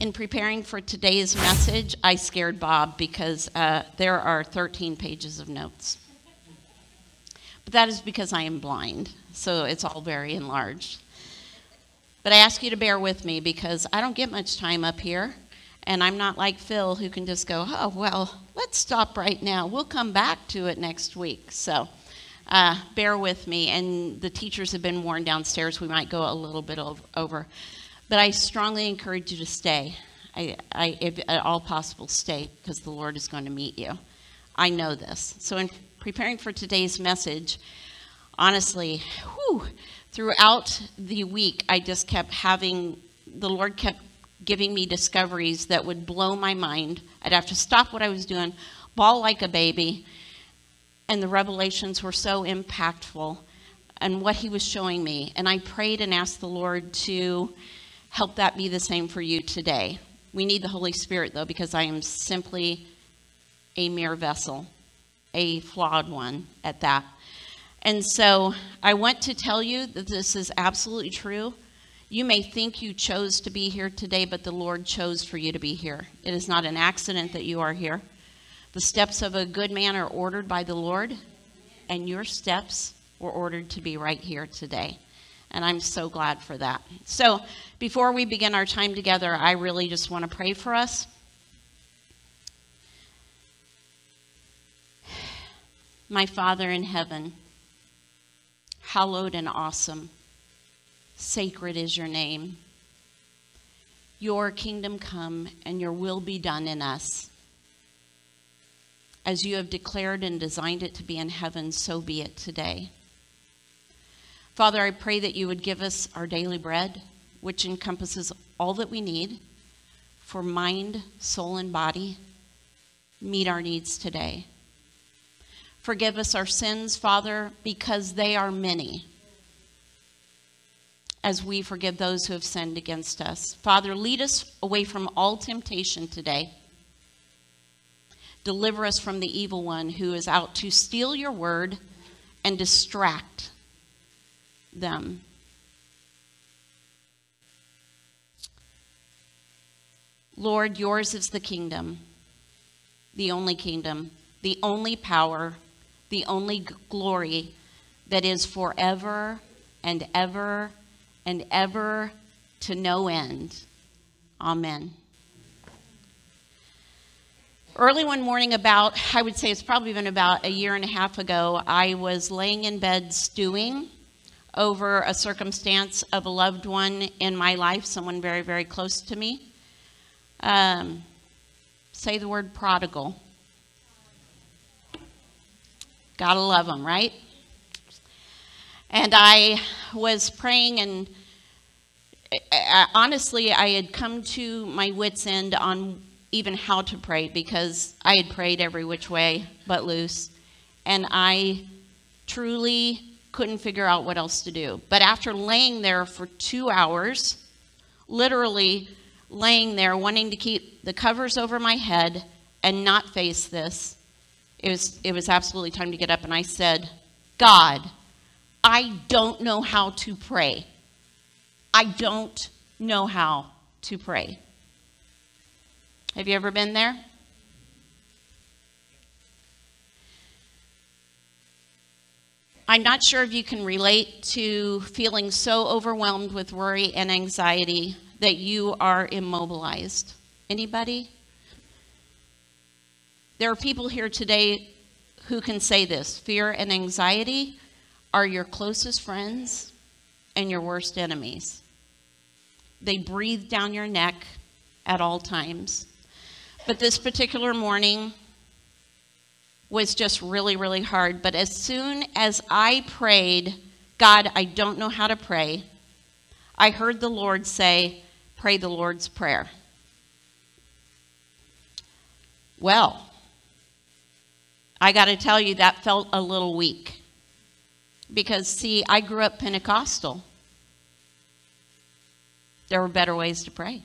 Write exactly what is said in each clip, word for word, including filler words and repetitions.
In preparing for today's message, I scared Bob because uh, there are thirteen pages of notes. But that is because I am blind, so it's all very enlarged. But I ask you to bear with me because I don't get much time up here, and I'm not like Phil who can just go, oh, well, let's stop right now. We'll come back to it next week. So uh, bear with me, and the teachers have been warned downstairs we might go a little bit over. But I strongly encourage you to stay. I, I, if at all possible, stay, because the Lord is going to meet you. I know this. So in preparing for today's message, honestly, whew, throughout the week, I just kept having, the Lord kept giving me discoveries that would blow my mind. I'd have to stop what I was doing, bawl like a baby, and the revelations were so impactful and what he was showing me. And I prayed and asked the Lord to help that be the same for you today. We need the Holy Spirit, though, because I am simply a mere vessel, a flawed one at that. And so I want to tell you that this is absolutely true. You may think you chose to be here today, but the Lord chose for you to be here. It is not an accident that you are here. The steps of a good man are ordered by the Lord, and your steps were ordered to be right here today. And I'm so glad for that. So before we begin our time together, I really just want to pray for us. My Father in heaven, hallowed and awesome, sacred is your name. Your kingdom come and your will be done in us. As you have declared and designed it to be in heaven, so be it today. Father, I pray that you would give us our daily bread, which encompasses all that we need for mind, soul, and body. Meet our needs today. Forgive us our sins, Father, because they are many, as we forgive those who have sinned against us. Father, lead us away from all temptation today. Deliver us from the evil one who is out to steal your word and distract them. Lord, yours is the kingdom, the only kingdom, the only power, the only g- glory that is forever and ever and ever to no end. Amen. Early one morning, about, I would say it's probably been about a year and a half ago, I was laying in bed stewing over a circumstance of a loved one in my life, someone very, very close to me. Um, say the word prodigal. Gotta love them, right? And I was praying, and I, honestly, I had come to my wit's end on even how to pray, because I had prayed every which way but loose, and I truly couldn't figure out what else to do. But after laying there for two hours, literally laying there wanting to keep the covers over my head and not face this, it was it was absolutely time to get up. And I said, God, I don't know how to pray. I don't know how to pray. Have you ever been there? I'm not sure if you can relate to feeling so overwhelmed with worry and anxiety that you are immobilized. Anybody? There are people here today who can say this: fear and anxiety are your closest friends and your worst enemies. They breathe down your neck at all times. But this particular morning was just really, really hard. But as soon as I prayed, God, I don't know how to pray, I heard the Lord say, pray the Lord's Prayer. Well, I got to tell you, that felt a little weak. Because, see, I grew up Pentecostal. There were better ways to pray.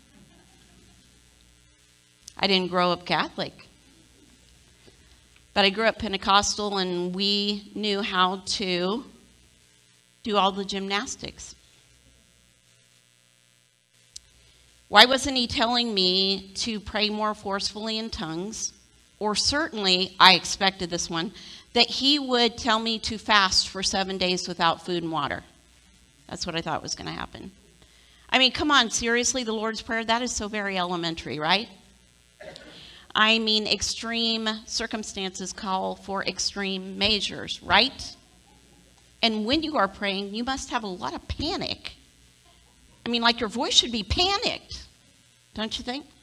I didn't grow up Catholic. But I grew up Pentecostal, and we knew how to do all the gymnastics. Why wasn't he telling me to pray more forcefully in tongues? Or certainly, I expected this one, that he would tell me to fast for seven days without food and water. That's what I thought was going to happen. I mean, come on, seriously, the Lord's Prayer, that is so very elementary, right? I mean, extreme circumstances call for extreme measures, right? And when you are praying, you must have a lot of panic. I mean, like your voice should be panicked, don't you think?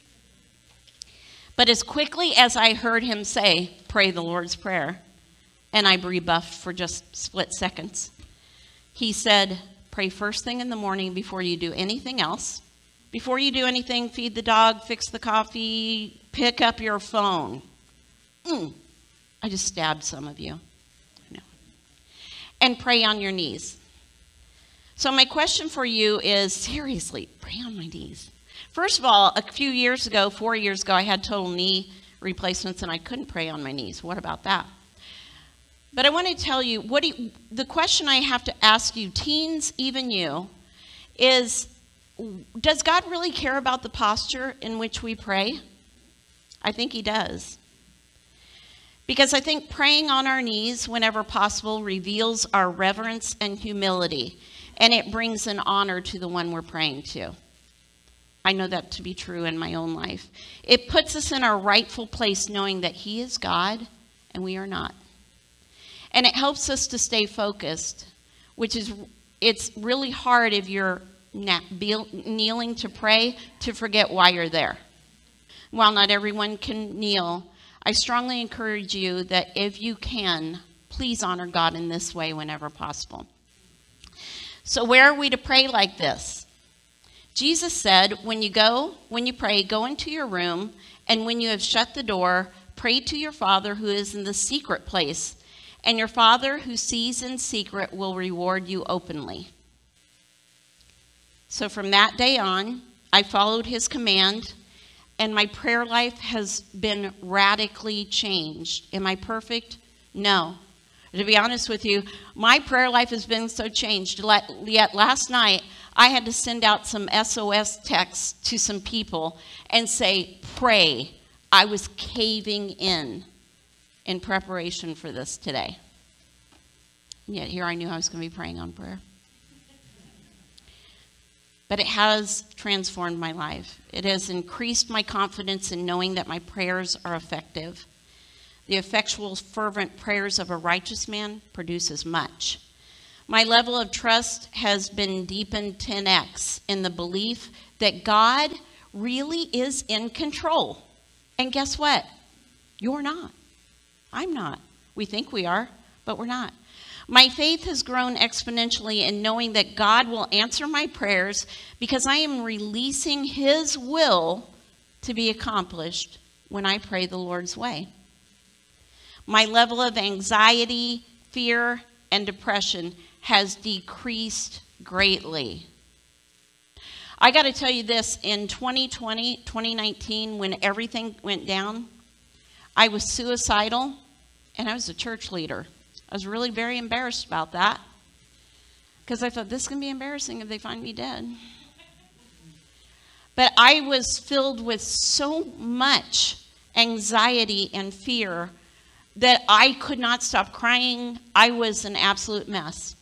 But as quickly as I heard him say, pray the Lord's Prayer, and I rebuffed for just split seconds, he said, pray first thing in the morning before you do anything else. Before you do anything, feed the dog, fix the coffee, pick up your phone. Mm, I just stabbed some of you. I know. And pray on your knees. So my question for you is, seriously, pray on my knees. First of all, a few years ago, four years ago, I had total knee replacements and I couldn't pray on my knees. What about that? But I want to tell you, what do you, the question I have to ask you, teens, even you, is, does God really care about the posture in which we pray? I think he does. Because I think praying on our knees whenever possible reveals our reverence and humility, and it brings an honor to the one we're praying to. I know that to be true in my own life. It puts us in our rightful place knowing that he is God and we are not. And it helps us to stay focused, which is, it's really hard if you're kneeling to pray to forget why you're there. While not everyone can kneel, I strongly encourage you that if you can, please honor God in this way whenever possible. So where are we to pray like this? Jesus said, when you go, when you pray, go into your room, and when you have shut the door, pray to your Father who is in the secret place, and your Father who sees in secret will reward you openly. So from that day on, I followed his command, and my prayer life has been radically changed. Am I perfect? No. To be honest with you, my prayer life has been so changed. Yet last night, I had to send out some S O S texts to some people and say, pray. I was caving in in preparation for this today. And yet here I knew I was going to be praying on prayer. But it has transformed my life. It has increased my confidence in knowing that my prayers are effective. The effectual, fervent prayers of a righteous man produces much. My level of trust has been deepened ten x in the belief that God really is in control. And guess what? You're not. I'm not. We think we are, but we're not. My faith has grown exponentially in knowing that God will answer my prayers because I am releasing his will to be accomplished when I pray the Lord's way. My level of anxiety, fear, and depression has decreased greatly. I got to tell you this, in twenty twenty, twenty nineteen, when everything went down, I was suicidal and I was a church leader. I was really very embarrassed about that because I thought this is going to be embarrassing if they find me dead. But I was filled with so much anxiety and fear that I could not stop crying. I was an absolute mess.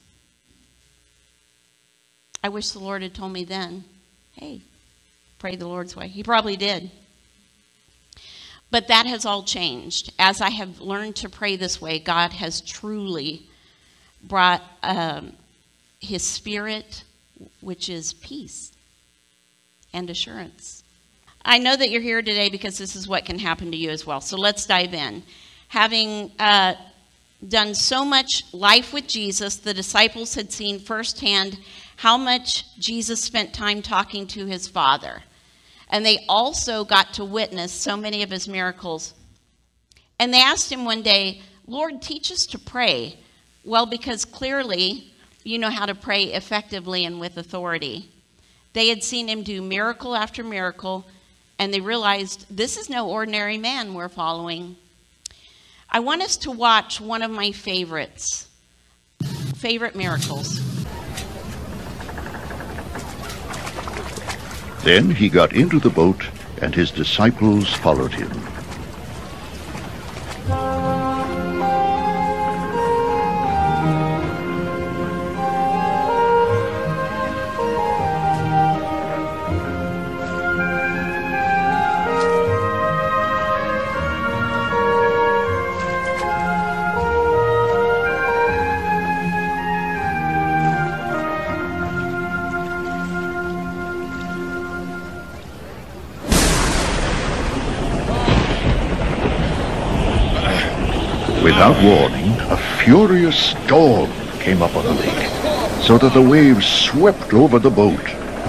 I wish the Lord had told me then, hey, pray the Lord's way. He probably did. But that has all changed. As I have learned to pray this way, God has truly brought um, his spirit, which is peace and assurance. I know that you're here today because this is what can happen to you as well. So let's dive in. Having uh, done so much life with Jesus, the disciples had seen firsthand how much Jesus spent time talking to his Father. And they also got to witness so many of his miracles. And they asked him one day, Lord, teach us to pray. Well, because clearly you know how to pray effectively and with authority. They had seen him do miracle after miracle, and they realized this is no ordinary man we're following. I want us to watch one of my favorites, favorite miracles. Then he got into the boat, and his disciples followed him. Without warning, a furious storm came up on the lake, so that the waves swept over the boat.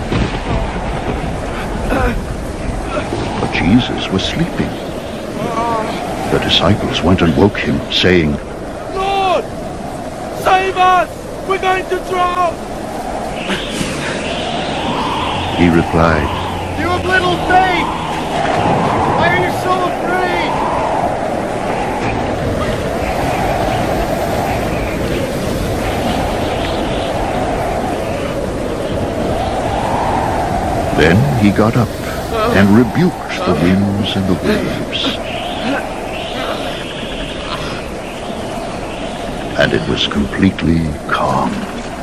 But Jesus was sleeping. The disciples went and woke him, saying, "Lord, save us! We're going to drown!" He replied, "You have little faith! Why are you so afraid?" Then he got up and rebuked the winds and the waves. And it was completely calm.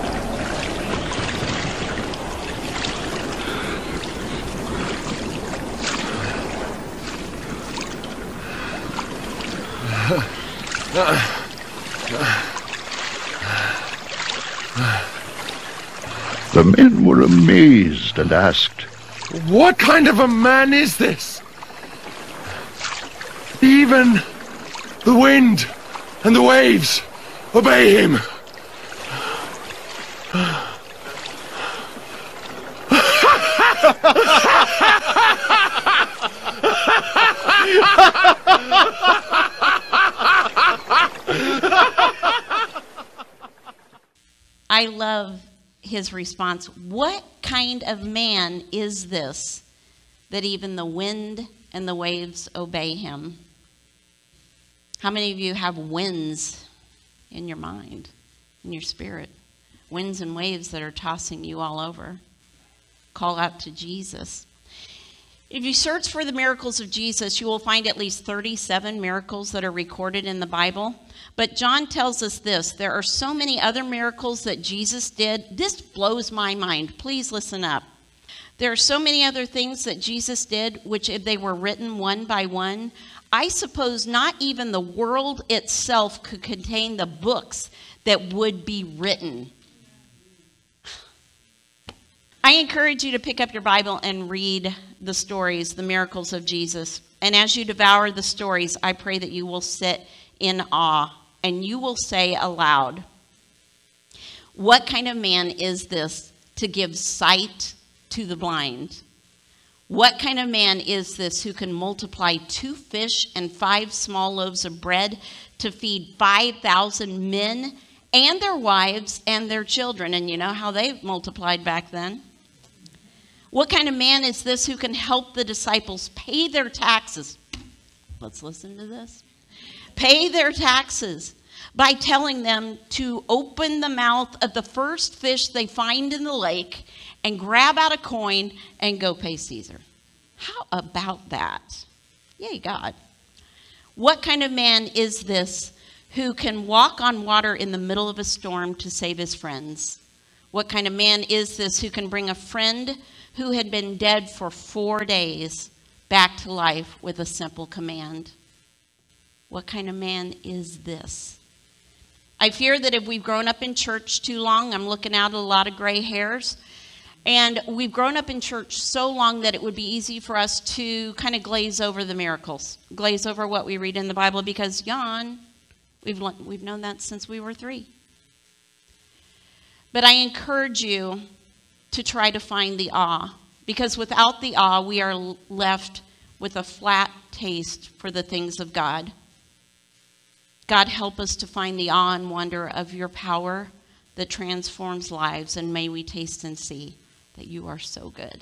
The men were amazed and asked, "What kind of a man is this? Even the wind and the waves obey him." I love his response. What kind of man is this that even the wind and the waves obey him? How many of you have winds in your mind, in your spirit? Winds and waves that are tossing you all over. Call out to Jesus. If you search for the miracles of Jesus, you will find at least thirty-seven miracles that are recorded in the Bible. But John tells us this: there are so many other miracles that Jesus did. This blows my mind. Please listen up. There are so many other things that Jesus did, which if they were written one by one, I suppose not even the world itself could contain the books that would be written. I encourage you to pick up your Bible and read the stories, the miracles of Jesus. And as you devour the stories, I pray that you will sit in awe and you will say aloud, "What kind of man is this to give sight to the blind? What kind of man is this who can multiply two fish and five small loaves of bread to feed five thousand men and their wives and their children?" And you know how they multiplied back then. What kind of man is this who can help the disciples pay their taxes? Let's listen to this. Pay their taxes by telling them to open the mouth of the first fish they find in the lake and grab out a coin and go pay Caesar. How about that? Yay, God. What kind of man is this who can walk on water in the middle of a storm to save his friends? What kind of man is this who can bring a friend who had been dead for four days back to life with a simple command? What kind of man is this? I fear that if we've grown up in church too long, I'm looking out at a lot of gray hairs, and we've grown up in church so long that it would be easy for us to kind of glaze over the miracles, glaze over what we read in the Bible, because yawn, we've, we've known that since we were three. But I encourage you to try to find the awe, because without the awe, we are left with a flat taste for the things of God. God, help us to find the awe and wonder of your power that transforms lives, and may we taste and see that you are so good.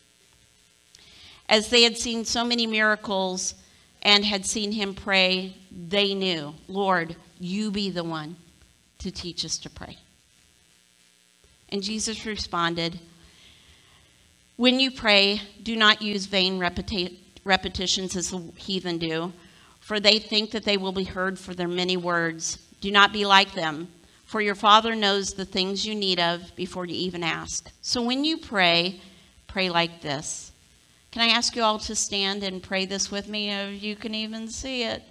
As they had seen so many miracles and had seen him pray, they knew, Lord, you be the one to teach us to pray. And Jesus responded, When you pray, do not use vain repeti- repetitions as the heathen do, for they think that they will be heard for their many words. Do not be like them, for your Father knows the things you need of before you even ask. So when you pray, pray like this. Can I ask you all to stand and pray this with me? If you can even see it.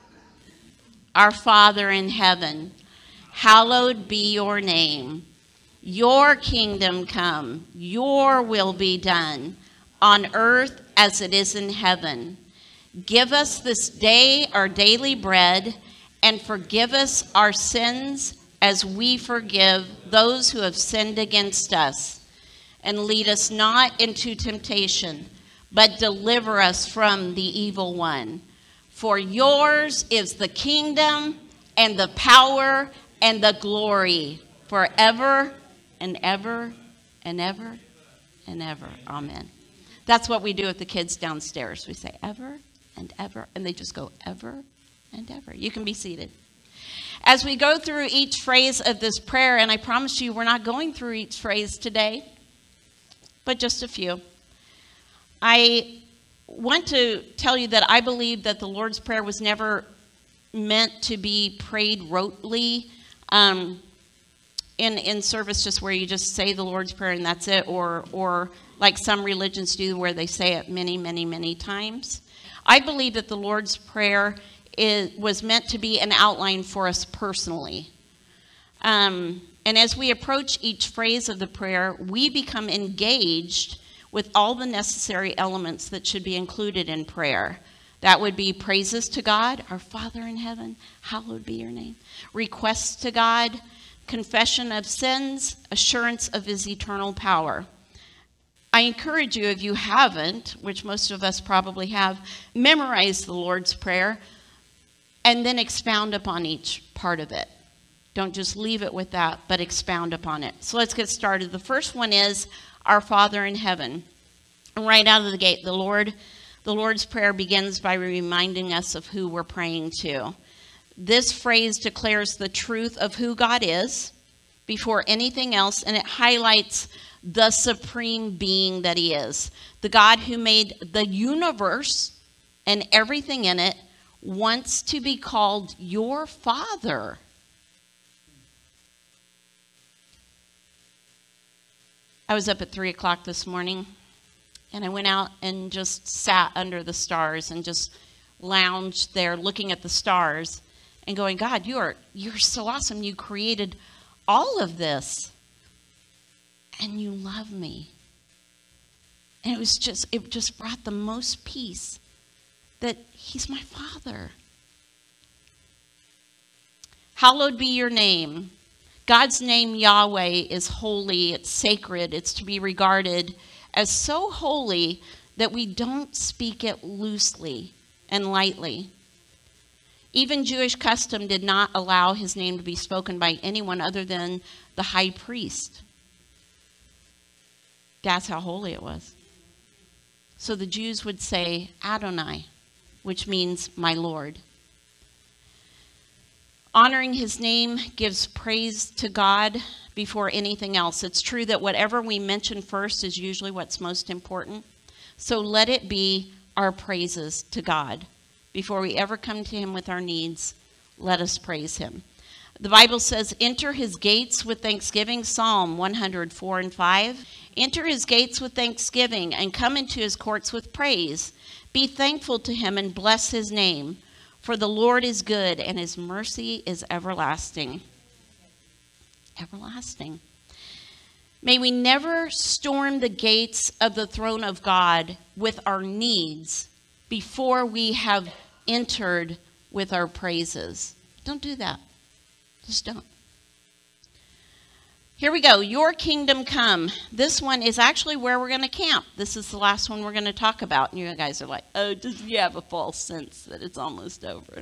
Our Father in heaven, hallowed be your name. Your kingdom come, your will be done, on earth as it is in heaven. Give us this day our daily bread, and forgive us our sins as we forgive those who have sinned against us. And lead us not into temptation, but deliver us from the evil one. For yours is the kingdom and the power and the glory forever and ever and ever and ever. Amen. That's what we do with the kids downstairs. We say ever and ever, and they just go ever and ever. You can be seated. As we go through each phrase of this prayer, and I promise you we're not going through each phrase today, but just a few. I want to tell you that I believe that the Lord's Prayer was never meant to be prayed rotely, um, in in service, just where you just say the Lord's Prayer and that's it, or or like some religions do where they say it many, many, many times. I believe that the Lord's Prayer is, was meant to be an outline for us personally. Um, and as we approach each phrase of the prayer, we become engaged with all the necessary elements that should be included in prayer. That would be praises to God, our Father in heaven, hallowed be your name. Requests to God, confession of sins, assurance of his eternal power. I encourage you, if you haven't, which most of us probably have, memorize the Lord's Prayer and then expound upon each part of it. Don't just leave it with that, but expound upon it. So let's get started. The first one is our Father in heaven. And right out of the gate, the Lord, the Lord's Prayer begins by reminding us of who we're praying to. This phrase declares the truth of who God is before anything else, and it highlights the supreme being that he is. The God who made the universe and everything in it wants to be called your Father. I was up at three o'clock this morning, and I went out and just sat under the stars and just lounged there looking at the stars and going, God, you are you're so awesome. You created all of this, and you love me. And it was just, it just brought the most peace that he's my Father. Hallowed be your name. God's name, Yahweh, is holy, it's sacred, it's to be regarded as so holy that we don't speak it loosely and lightly. Even Jewish custom did not allow his name to be spoken by anyone other than the high priest. That's how holy it was. So the Jews would say Adonai, which means my Lord. Honoring his name gives praise to God before anything else. It's true that whatever we mention first is usually what's most important. So let it be our praises to God. Before we ever come to him with our needs, let us praise him. The Bible says, enter his gates with thanksgiving, Psalm one hundred four and five. Enter his gates with thanksgiving and come into his courts with praise. Be thankful to him and bless his name. For the Lord is good and his mercy is everlasting. Everlasting. May we never storm the gates of the throne of God with our needs before we have entered with our praises. Don't do that. Just don't. Here we go. Your kingdom come. This one is actually where we're going to camp. This is the last one we're going to talk about. And you guys are like, oh, does you have a false sense that it's almost over?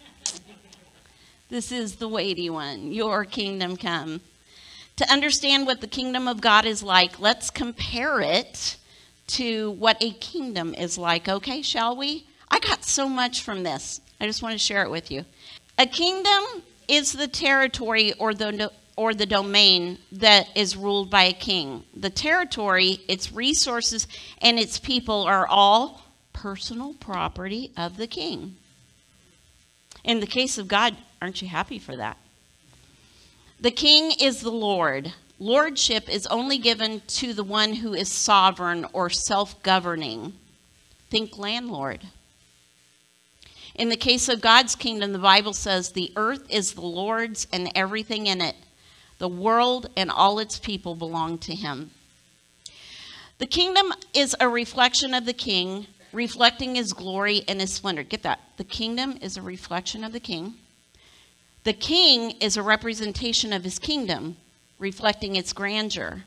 This is the weighty one. Your kingdom come. To understand what the kingdom of God is like, let's compare it to what a kingdom is like. Okay, shall we? I got so much from this. I just want to share it with you. A kingdom is the territory or the or the domain that is ruled by a king. The territory, its resources, and its people are all personal property of the king. In the case of God, aren't you happy for that? The king is the Lord. Lordship is only given to the one who is sovereign or self-governing. Think landlord. In the case of God's kingdom, the Bible says the earth is the Lord's and everything in it. The world and all its people belong to him. The kingdom is a reflection of the king, reflecting his glory and his splendor. Get that? The kingdom is a reflection of the king. The king is a representation of his kingdom, reflecting its grandeur.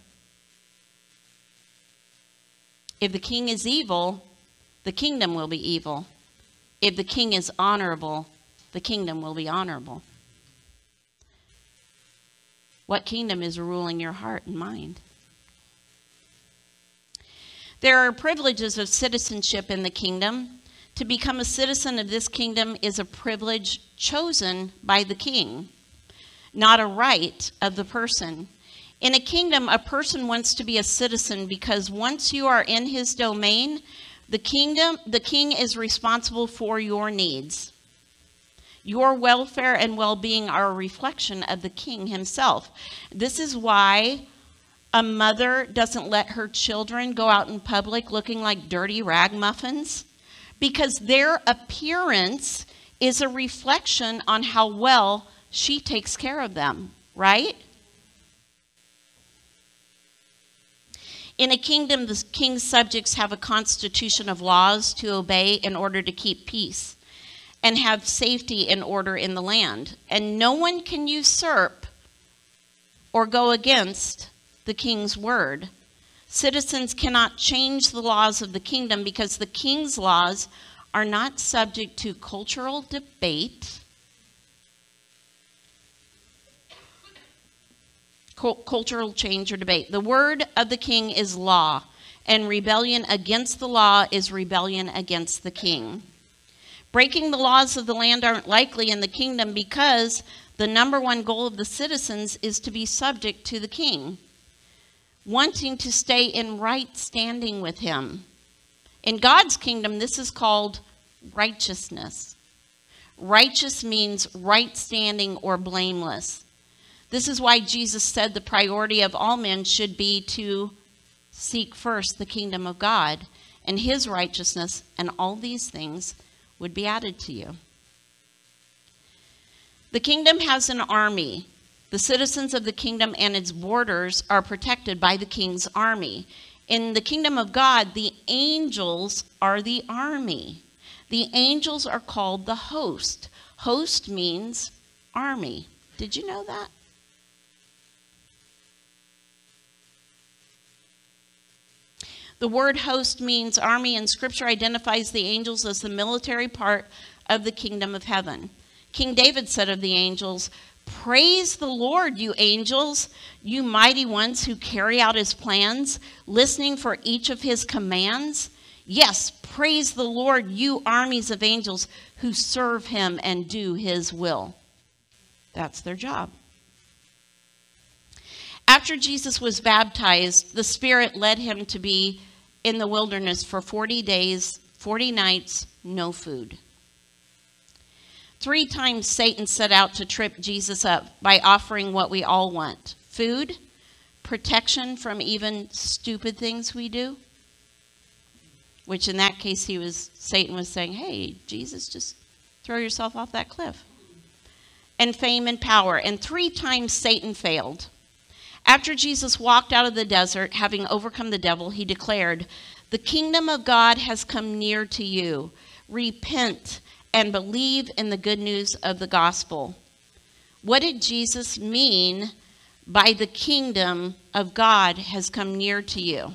If the king is evil, the kingdom will be evil. If the king is honorable, the kingdom will be honorable. What kingdom is ruling your heart and mind? There are privileges of citizenship in the kingdom. To become a citizen of this kingdom is a privilege chosen by the king, not a right of the person. In a kingdom, a person wants to be a citizen because once you are in his domain, the kingdom, the king is responsible for your needs. Your welfare and well-being are a reflection of the king himself. This is why a mother doesn't let her children go out in public looking like dirty ragamuffins, because their appearance is a reflection on how well she takes care of them, right? In a kingdom, the king's subjects have a constitution of laws to obey in order to keep peace and have safety and order in the land. And no one can usurp or go against the king's word. Citizens cannot change the laws of the kingdom because the king's laws are not subject to cultural debate, cultural change or debate. The word of the king is law, and rebellion against the law is rebellion against the king. Breaking the laws of the land aren't likely in the kingdom because the number one goal of the citizens is to be subject to the king, wanting to stay in right standing with him. In God's kingdom, this is called righteousness. Righteous means right standing or blameless. This is why Jesus said the priority of all men should be to seek first the kingdom of God and his righteousness, and all these things would be added to you. The kingdom has an army. The citizens of the kingdom and its borders are protected by the king's army. In the kingdom of God, the angels are the army. The angels are called the host. Host means army. Did you know that? The word host means army, and Scripture identifies the angels as the military part of the kingdom of heaven. King David said of the angels, "Praise the Lord, you angels, you mighty ones who carry out his plans, listening for each of his commands. Yes, praise the Lord, you armies of angels who serve him and do his will." That's their job. After Jesus was baptized, the Spirit led him to be in the wilderness for forty days, forty nights, no food. Three times Satan set out to trip Jesus up by offering what we all want: food, protection from even stupid things we do, which in that case he was Satan was saying, "Hey, Jesus, just throw yourself off that cliff," and fame and power. And three times Satan failed. After Jesus walked out of the desert, having overcome the devil, he declared, "The kingdom of God has come near to you. Repent and believe in the good news of the gospel." What did Jesus mean by the kingdom of God has come near to you?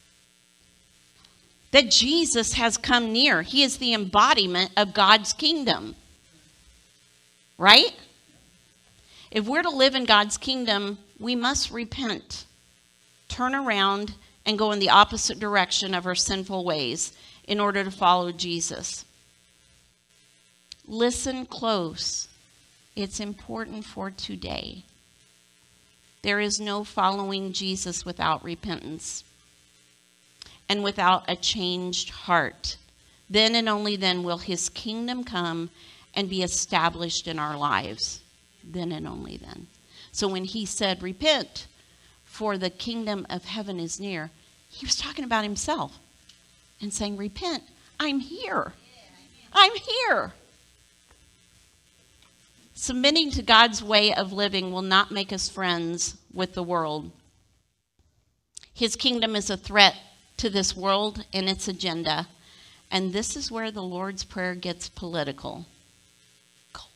That Jesus has come near. He is the embodiment of God's kingdom. Right? If we're to live in God's kingdom, we must repent, turn around, and go in the opposite direction of our sinful ways in order to follow Jesus. Listen close. It's important for today. There is no following Jesus without repentance and without a changed heart. Then and only then will his kingdom come and be established in our lives. Then and only then. So when he said, repent, for the kingdom of heaven is near, he was talking about himself and saying, repent, I'm here. I'm here. Submitting to God's way of living will not make us friends with the world. His kingdom is a threat to this world and its agenda. And this is where the Lord's Prayer gets political. Gulp.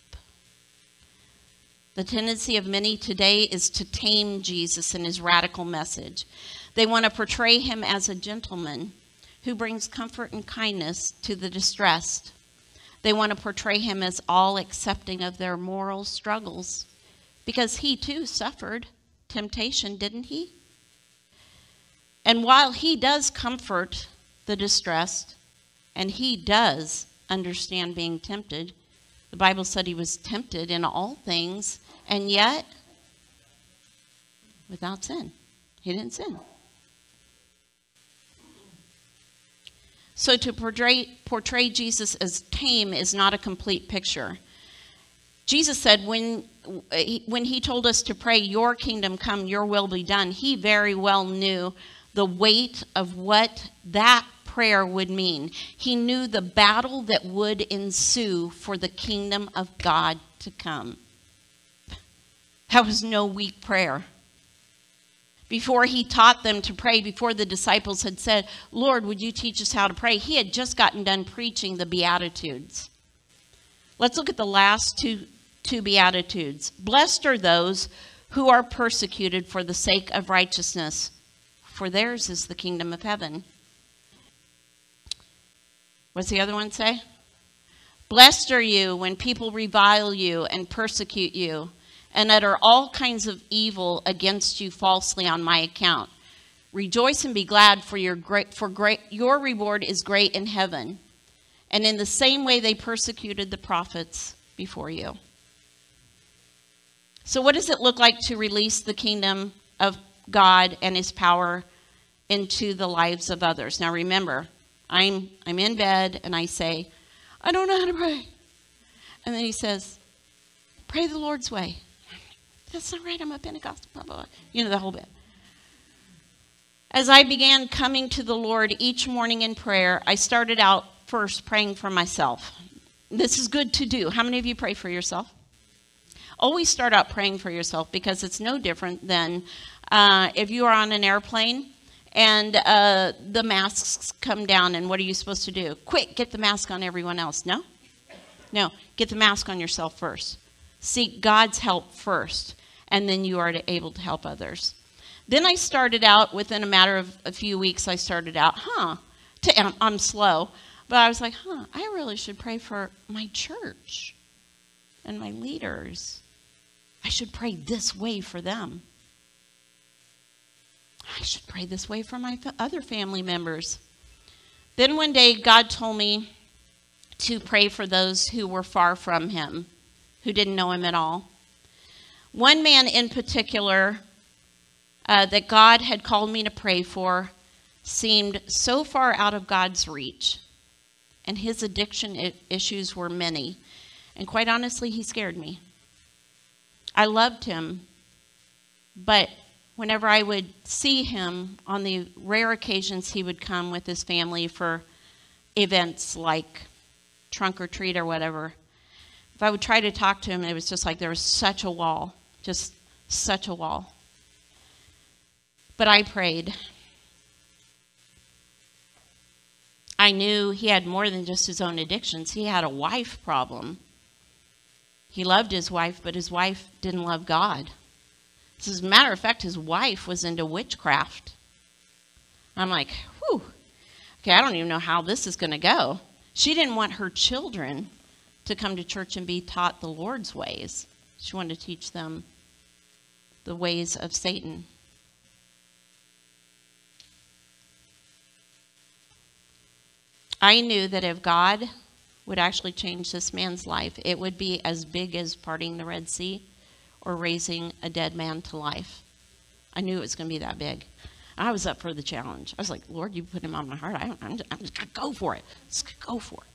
The tendency of many today is to tame Jesus and his radical message. They want to portray him as a gentleman who brings comfort and kindness to the distressed. They want to portray him as all accepting of their moral struggles, because he too suffered temptation, didn't he? And while he does comfort the distressed, and he does understand being tempted, the Bible said he was tempted in all things, and yet without sin. He didn't sin. So to portray, portray Jesus as tame is not a complete picture. Jesus said when, when he told us to pray, your kingdom come, your will be done, he very well knew the weight of what that prayer would mean. He knew the battle that would ensue for the kingdom of God to come. That was no weak prayer. Before he taught them to pray, before the disciples had said, Lord, would you teach us how to pray? He had just gotten done preaching the Beatitudes. Let's look at the last two, two Beatitudes. Blessed are those who are persecuted for the sake of righteousness, for theirs is the kingdom of heaven. What's the other one say? Blessed are you when people revile you and persecute you and utter all kinds of evil against you falsely on my account. Rejoice and be glad, for your great, for great, your reward is great in heaven. And in the same way they persecuted the prophets before you. So what does it look like to release the kingdom of God and his power into the lives of others? Now remember, I'm, I'm in bed and I say, I don't know how to pray. And then he says, pray the Lord's way. That's not right, I'm a Pentecostal, blah, blah, blah. You know, the whole bit. As I began coming to the Lord each morning in prayer, I started out first praying for myself. This is good to do. How many of you pray for yourself? Always start out praying for yourself, because it's no different than uh, if you are on an airplane and uh, the masks come down, and what are you supposed to do? Quick, get the mask on everyone else. No? No, get the mask on yourself first. Seek God's help first, and then you are able to help others. Then I started out, within a matter of a few weeks, I started out, huh, to, I'm, I'm slow, but I was like, huh, I really should pray for my church and my leaders. I should pray this way for them. I should pray this way for my other family members. Then one day, God told me to pray for those who were far from him, who didn't know him at all. One man in particular uh, that God had called me to pray for seemed so far out of God's reach, and his addiction I- issues were many. And quite honestly, he scared me. I loved him, but whenever I would see him, on the rare occasions he would come with his family for events like trunk or treat or whatever, if I would try to talk to him, it was just like there was such a wall, just such a wall. But I prayed. I knew he had more than just his own addictions. He had a wife problem. He loved his wife, but his wife didn't love God. So as a matter of fact, his wife was into witchcraft. I'm like, whew, okay, I don't even know how this is going to go. She didn't want her children to come to church and be taught the Lord's ways. She wanted to teach them the ways of Satan. I knew that if God would actually change this man's life, it would be as big as parting the Red Sea or raising a dead man to life. I knew it was going to be that big. I was up for the challenge. I was like, Lord, you put him on my heart. I, I'm, I'm just going to go for it. Just go for it.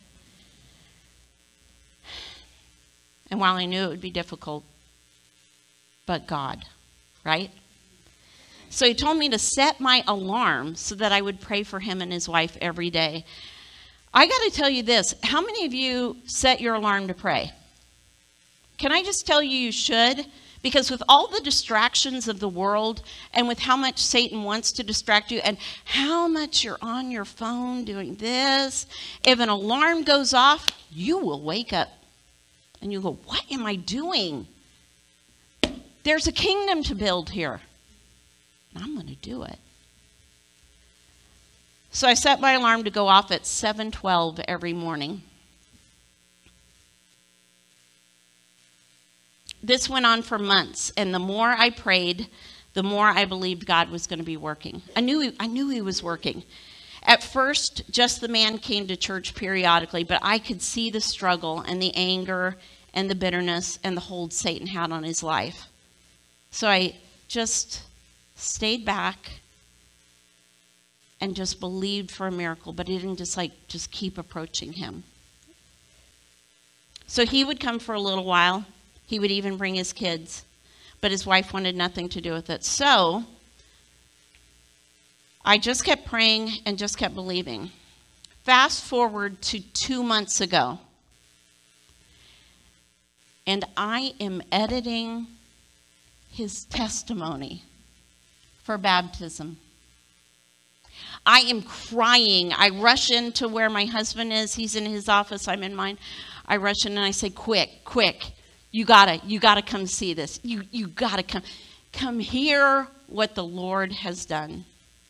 And while I knew it would be difficult, but God, right? So he told me to set my alarm so that I would pray for him and his wife every day. I got to tell you this. How many of you set your alarm to pray? Can I just tell you you should? Because with all the distractions of the world and with how much Satan wants to distract you and how much you're on your phone doing this, if an alarm goes off, you will wake up and you go, what am I doing? There's a kingdom to build here. And I'm going to do it. So I set my alarm to go off at seven twelve every morning. This went on for months, and the more I prayed, the more I believed God was going to be working. I knew he, I knew he was working. At first, just the man came to church periodically, but I could see the struggle and the anger and the bitterness and the hold Satan had on his life. So I just stayed back and just believed for a miracle, but I didn't just like just keep approaching him. So he would come for a little while. He would even bring his kids, but his wife wanted nothing to do with it. So I just kept praying and just kept believing. Fast forward to two months ago, and I am editing his testimony for baptism. I am crying. I rush into where my husband is. He's in his office. I'm in mine. I rush in and I say, quick, quick. You gotta, you gotta come see this. You, you gotta come, come hear what the Lord has done.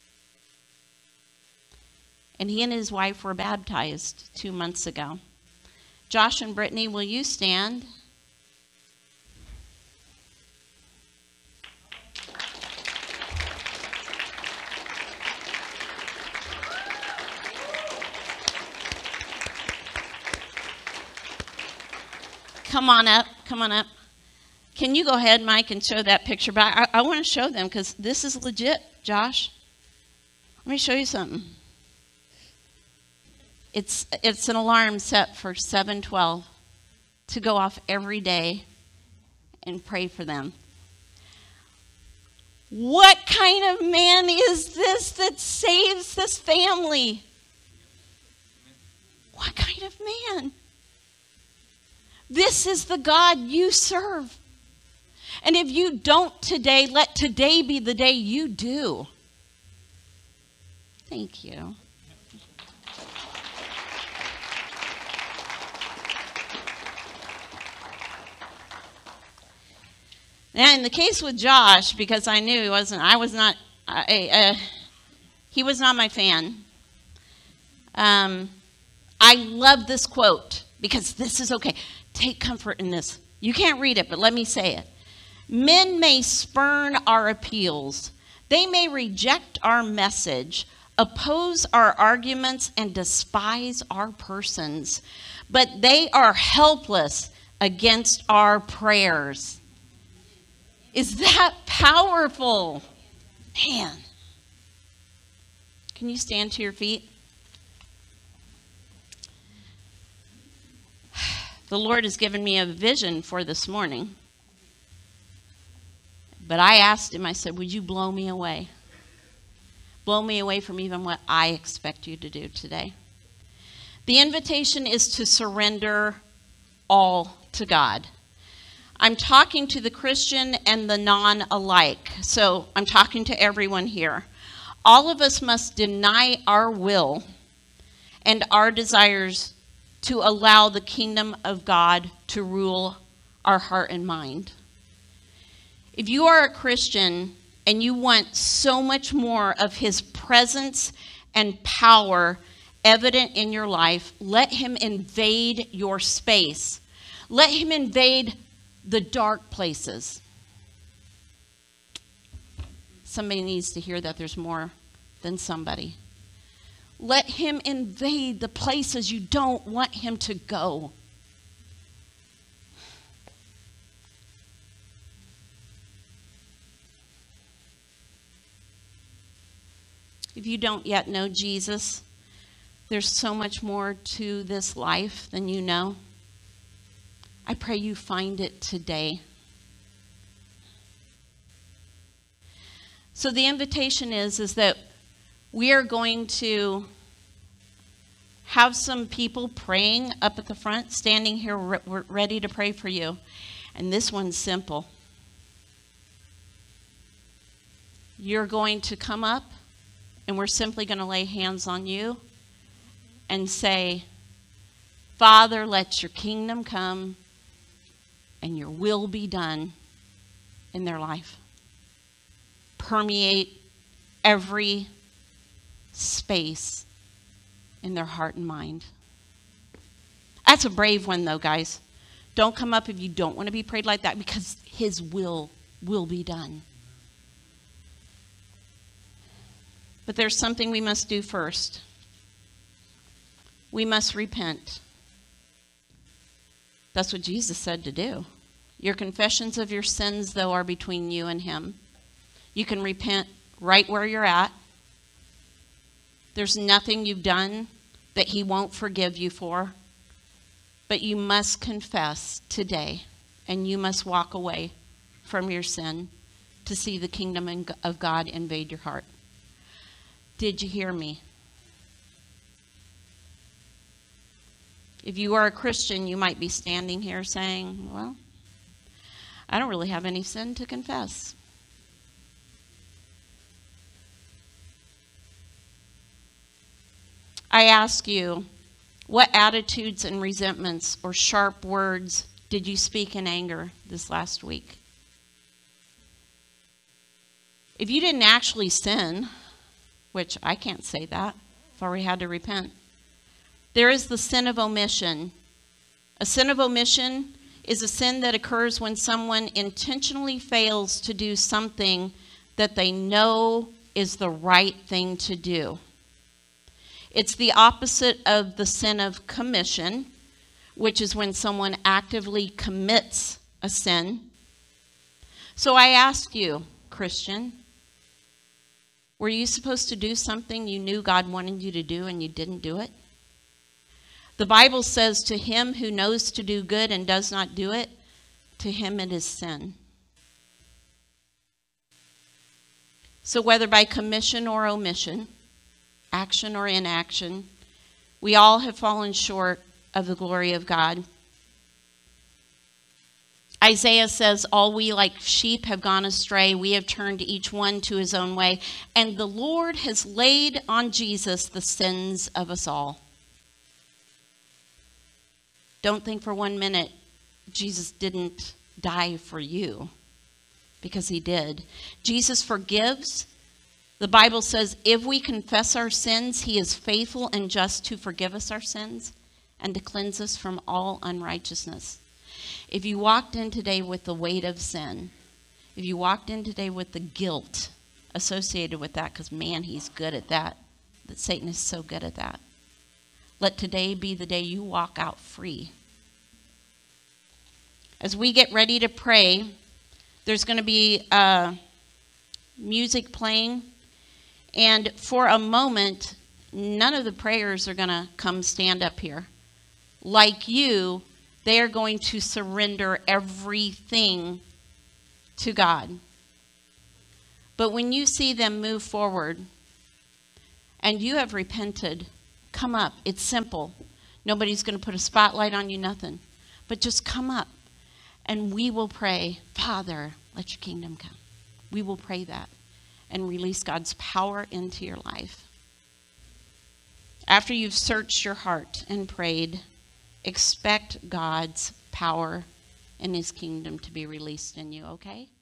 And he and his wife were baptized two months ago. Josh and Brittany, will you stand? Come on up, come on up. Can you go ahead, Mike, and show that picture back? I, I want to show them because this is legit, Josh. Let me show you something. It's, it's an alarm set for seven twelve to go off every day and pray for them. What kind of man is this that saves this family? What kind of man? This is the God you serve. And if you don't today, let today be the day you do. Thank you. Now, in the case with Josh, because I knew he wasn't, I was not, I, uh, he was not my fan. Um, I love this quote because this is okay. Take comfort in this. You can't read it, but let me say it. Men may spurn our appeals. They may reject our message, oppose our arguments, and despise our persons. But they are helpless against our prayers. Is that powerful? Man. Can you stand to your feet? The Lord has given me a vision for this morning. But I asked him, I said, would you blow me away? Blow me away from even what I expect you to do today. The invitation is to surrender all to God. I'm talking to the Christian and the non alike. So I'm talking to everyone here. All of us must deny our will and our desires to allow the kingdom of God to rule our heart and mind. If you are a Christian and you want so much more of his presence and power evident in your life, let him invade your space. Let him invade the dark places. Somebody needs to hear that there's more than somebody. Let him invade the places you don't want him to go. If you don't yet know Jesus, there's so much more to this life than you know. I pray you find it today. So the invitation is, is that we are going to have some people praying up at the front, standing here re- ready to pray for you. And this one's simple. You're going to come up, and we're simply going to lay hands on you and say, Father, let your kingdom come and your will be done in their life. Permeate every space in their heart and mind. That's a brave one, though, guys. Don't come up if you don't want to be prayed like that, because his will will be done. But there's something we must do first. We must repent. That's what Jesus said to do. Your confessions of your sins, though, are between you and him. You can repent right where you're at. There's nothing you've done that he won't forgive you for. But you must confess today, and you must walk away from your sin to see the kingdom of God invade your heart. Did you hear me? If you are a Christian, you might be standing here saying, well, I don't really have any sin to confess. I ask you, what attitudes and resentments or sharp words did you speak in anger this last week? If you didn't actually sin, which I can't say that, I've already had to repent, there is the sin of omission. A sin of omission is a sin that occurs when someone intentionally fails to do something that they know is the right thing to do. It's the opposite of the sin of commission, which is when someone actively commits a sin. So I ask you, Christian, were you supposed to do something you knew God wanted you to do and you didn't do it? The Bible says, to him who knows to do good and does not do it, to him it is sin. So whether by commission or omission, action or inaction, we all have fallen short of the glory of God. Isaiah says, all we like sheep have gone astray. We have turned each one to his own way. And the Lord has laid on Jesus the sins of us all. Don't think for one minute Jesus didn't die for you, because he did. Jesus forgives. The Bible says, if we confess our sins, he is faithful and just to forgive us our sins and to cleanse us from all unrighteousness. If you walked in today with the weight of sin, if you walked in today with the guilt associated with that, because man, he's good at that, that Satan is so good at that. Let today be the day you walk out free. As we get ready to pray, there's going to be uh, music playing. And for a moment, none of the prayers are going to come stand up here. Like you, they are going to surrender everything to God. But when you see them move forward and you have repented, come up. It's simple. Nobody's going to put a spotlight on you, nothing. But just come up and we will pray, Father, let your kingdom come. We will pray that and release God's power into your life. After you've searched your heart and prayed, expect God's power and his kingdom to be released in you, okay?